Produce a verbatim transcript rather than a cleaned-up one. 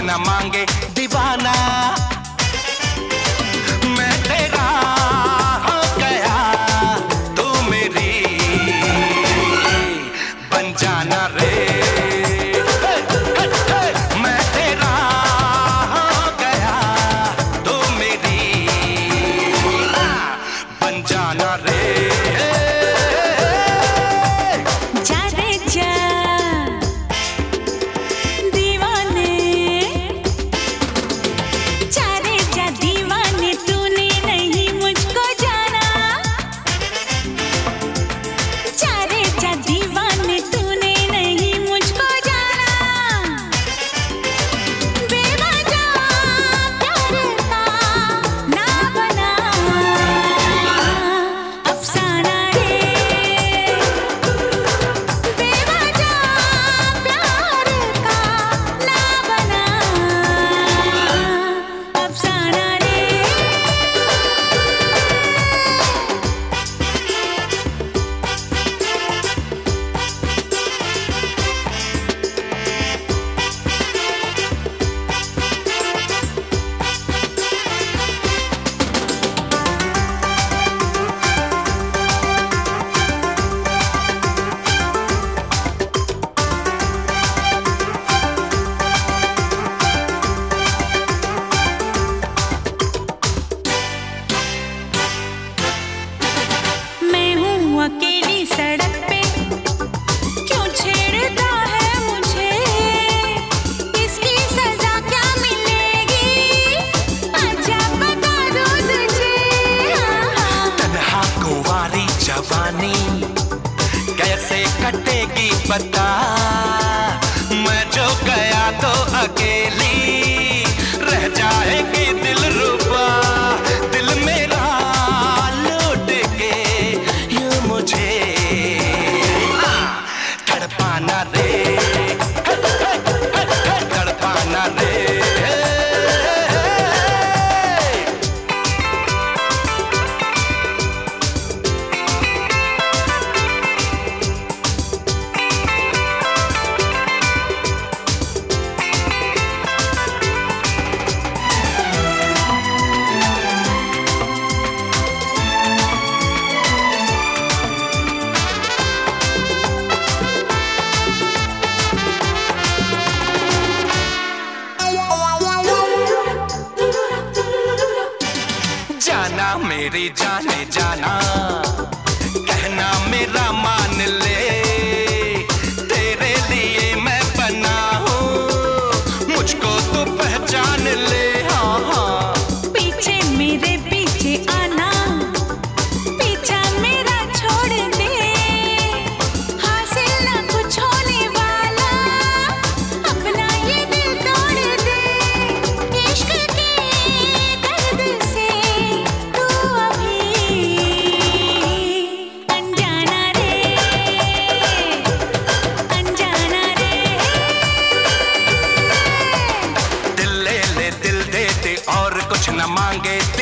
न मांगे दीवाना। मैं तेरा हो गया, तू मेरी बन जाना रे। मैं तेरा हो गया, तू मेरी बन जाना रे। अकेली सड़क पे क्यों छेड़ता है मुझे, इसकी सजा क्या मिलेगी आजा बता दो तुझे। तन्हा कुंवारी जवानी कैसे कटेगी पता, मैं जो गया तो अकेली रह जाएगी दिलरुबा। दिल मेरा लौट के यूं मुझे तड़पाना रे, तड़पाना रे। जाना मेरी जाने जाना, कहना मेरा मान ले, तेरे लिए मैं बना हूँ, मुझको तो पहचान ले। हाँ हाँ पीछे मेरे पीछे आना, पीछा मेरा छोड़ दे, हासिल ना कुछ होने वाला, अपना ये दिल तोड़ दे। इश्क के दर्द से तू अभी अनजाना रे, अनजाना रे। दिल ले ले दिल दे दे और कुछ न मांगे